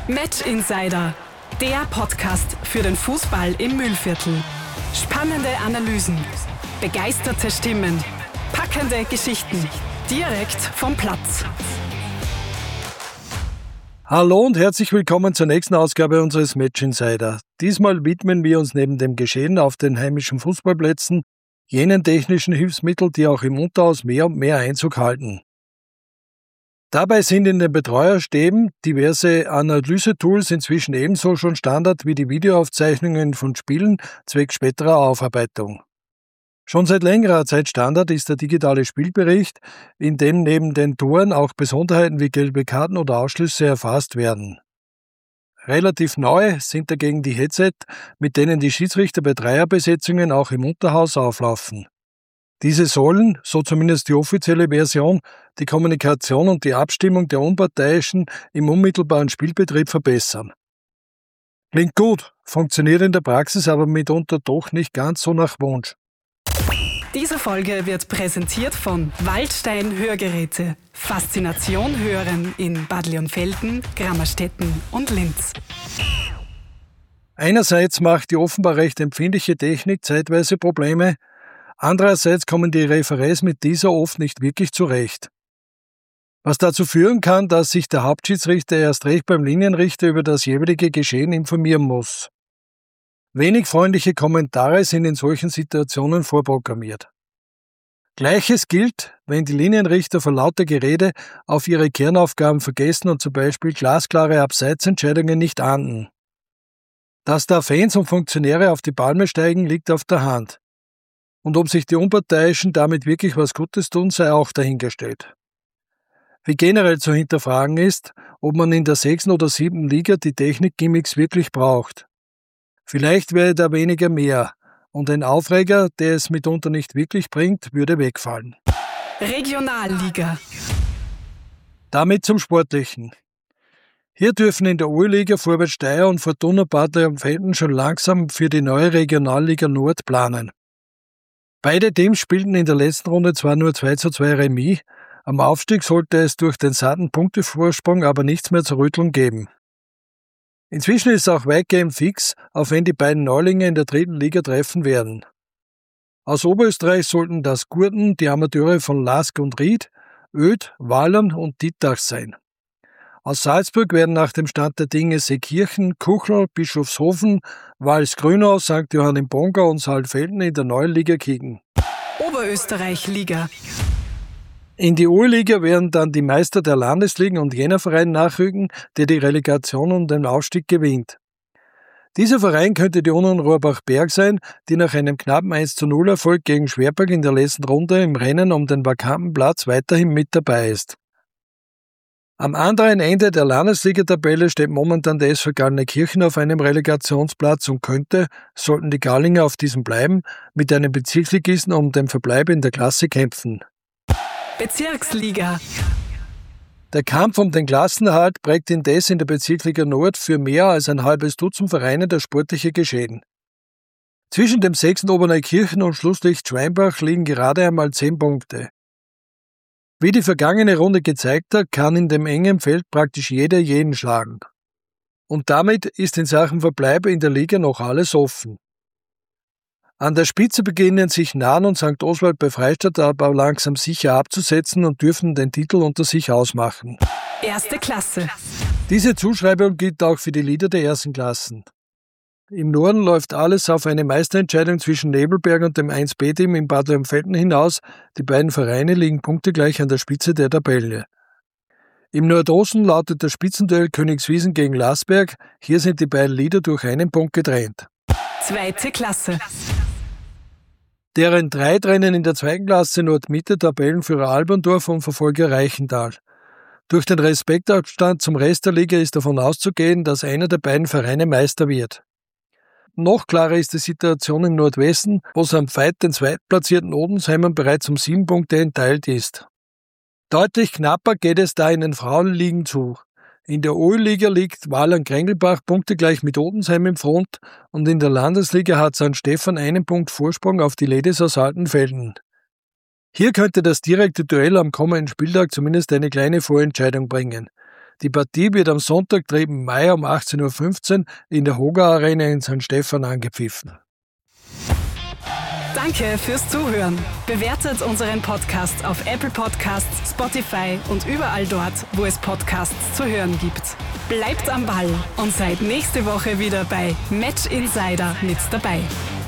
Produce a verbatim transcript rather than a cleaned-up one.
Match Insider, der Podcast für den Fußball im Mühlviertel. Spannende Analysen, begeisterte Stimmen, packende Geschichten, direkt vom Platz. Hallo und herzlich willkommen zur nächsten Ausgabe unseres Match Insider. Diesmal widmen wir uns neben dem Geschehen auf den heimischen Fußballplätzen jenen technischen Hilfsmitteln, die auch im Unterhaus mehr und mehr Einzug halten. Dabei sind in den Betreuerstäben diverse Analysetools inzwischen ebenso schon Standard wie die Videoaufzeichnungen von Spielen zwecks späterer Aufarbeitung. Schon seit längerer Zeit Standard ist der digitale Spielbericht, in dem neben den Toren auch Besonderheiten wie gelbe Karten oder Ausschlüsse erfasst werden. Relativ neu sind dagegen die Headset, mit denen die Schiedsrichter bei Dreierbesetzungen auch im Unterhaus auflaufen. Diese sollen, so zumindest die offizielle Version, die Kommunikation und die Abstimmung der Unparteiischen im unmittelbaren Spielbetrieb verbessern. Klingt gut, funktioniert in der Praxis aber mitunter doch nicht ganz so nach Wunsch. Diese Folge wird präsentiert von Waldstein Hörgeräte. Faszination hören in Bad Leonfelden, Grammerstetten und Linz. Einerseits macht die offenbar recht empfindliche Technik zeitweise Probleme, andererseits kommen die Referees mit dieser oft nicht wirklich zurecht. Was dazu führen kann, dass sich der Hauptschiedsrichter erst recht beim Linienrichter über das jeweilige Geschehen informieren muss. Wenig freundliche Kommentare sind in solchen Situationen vorprogrammiert. Gleiches gilt, wenn die Linienrichter vor lauter Gerede auf ihre Kernaufgaben vergessen und zum Beispiel glasklare Abseitsentscheidungen nicht ahnden. Dass da Fans und Funktionäre auf die Palme steigen, liegt auf der Hand. Und ob sich die Unparteiischen damit wirklich was Gutes tun, sei auch dahingestellt. Wie generell zu hinterfragen ist, ob man in der sechsten oder siebten Liga die Technik-Gimmicks wirklich braucht. Vielleicht wäre da weniger mehr und ein Aufreger, der es mitunter nicht wirklich bringt, würde wegfallen. Regionalliga. Damit zum Sportlichen. Hier dürfen in der Oberliga Vorwärts Steyr und Fortuna Bad Leonfelden schon langsam für die neue Regionalliga Nord planen. Beide Teams spielten in der letzten Runde zwar nur zwei zu zwei Remis, am Aufstieg sollte es durch den satten Punktevorsprung aber nichts mehr zu rütteln geben. Inzwischen ist auch weitgehend fix, auf wen die beiden Neulinge in der dritten Liga treffen werden. Aus Oberösterreich sollten das Gurten die Amateure von Lask und Ried, Oedt, Wallern und Dietach sein. Aus Salzburg werden nach dem Stand der Dinge Seekirchen, Kuchl, Bischofshofen, Wals-Grünau, Sankt Johann im Pongau und Saalfelden in der neuen Liga kicken. Oberösterreich-Liga. In die O-Liga werden dann die Meister der Landesligen und jener Verein nachrücken, der die Relegation und den Aufstieg gewinnt. Dieser Verein könnte die Union Rohrbach-Berg sein, die nach einem knappen eins zu null Erfolg gegen Schwerberg in der letzten Runde im Rennen um den vakanten Platz weiterhin mit dabei ist. Am anderen Ende der Landesliga-Tabelle steht momentan der S V Gallnerkirchen auf einem Relegationsplatz und könnte, sollten die Gallinger auf diesem bleiben, mit einem Bezirksligisten um den Verbleib in der Klasse kämpfen. Bezirksliga. Der Kampf um den Klassenerhalt prägt indes in der Bezirksliga Nord für mehr als ein halbes Dutzend Vereine das sportliche Geschehen. Zwischen dem sechsten Oberneukirchen und Schlusslicht Schweinbach liegen gerade einmal zehn Punkte. Wie die vergangene Runde gezeigt hat, kann in dem engen Feld praktisch jeder jeden schlagen. Und damit ist in Sachen Verbleib in der Liga noch alles offen. An der Spitze beginnen sich Nahen und Sankt Oswald bei Freistadt aber langsam sicher abzusetzen und dürfen den Titel unter sich ausmachen. Erste Klasse. Diese Zuschreibung gilt auch für die Lieder der ersten Klassen. Im Norden läuft alles auf eine Meisterentscheidung zwischen Nebelberg und dem eins B Team in Bad Leonfelden hinaus. Die beiden Vereine liegen punktegleich an der Spitze der Tabelle. Im Nordosten lautet das Spitzenduell Königswiesen gegen Lasberg. Hier sind die beiden Lieder durch einen Punkt getrennt. Zweite Klasse. Deren drei trennen in der zweiten Klasse Nordmitte Tabellenführer Alberndorf und Verfolger Reichental. Durch den Respektabstand zum Rest der Liga ist davon auszugehen, dass einer der beiden Vereine Meister wird. Noch klarer ist die Situation im Nordwesten, wo es am Veit den zweitplatzierten Odensheimern bereits um sieben Punkte entteilt ist. Deutlich knapper geht es da in den Frauenligen zu. In der O-Liga liegt Wallern-Krengelbach punktegleich mit Odensheim im Front und in der Landesliga hat Sankt Stephan einen Punkt Vorsprung auf die Ladies aus Altenfelden. Hier könnte das direkte Duell am kommenden Spieltag zumindest eine kleine Vorentscheidung bringen. Die Partie wird am Sonntag, dritten Mai um achtzehn Uhr fünfzehn in der Hoga Arena in Sankt Stephan angepfiffen. Danke fürs Zuhören. Bewertet unseren Podcast auf Apple Podcasts, Spotify und überall dort, wo es Podcasts zu hören gibt. Bleibt am Ball und seid nächste Woche wieder bei Match Insider mit dabei.